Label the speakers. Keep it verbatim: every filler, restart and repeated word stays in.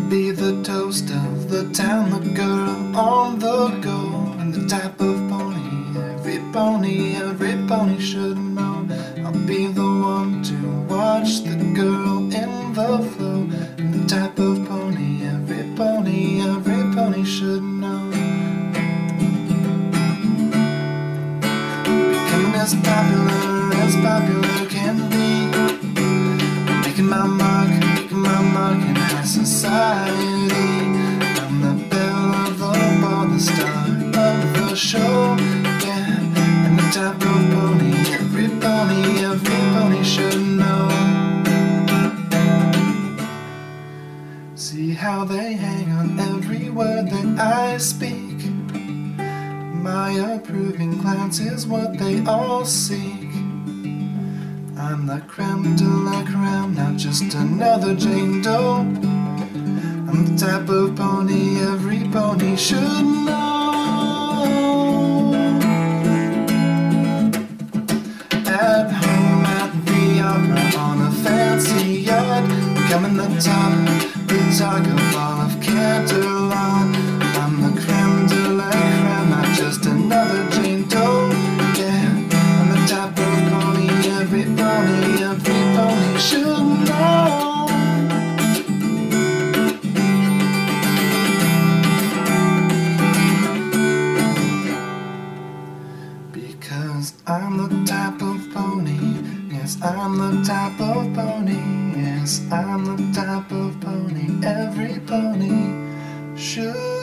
Speaker 1: be the toast of the town, the girl on the go, and the type of pony every pony, every pony should know. I'll be the one to watch the girl in the flow, and the type of pony every pony, every pony should know. Becoming as popular as popular can be, making my mark, making my mark in high society. I'm the belle of the ball, the star of the show, yeah. And the type of pony every pony, every pony should know. See how they hang on every word that I speak. My approving glance is what they all seek. I'm the creme de la creme, not just another Jane Doe. I'm the type of pony every pony should know. At home, at the opera, on a fancy yacht, becoming the top, the talk of all of Canterlot. I'm the creme de la creme, not just another Jane Doe, yeah. I'm the type of pony every pony, every pony should know. Because I'm the type of pony, yes, I'm the type of pony, yes, I'm the type of pony every pony should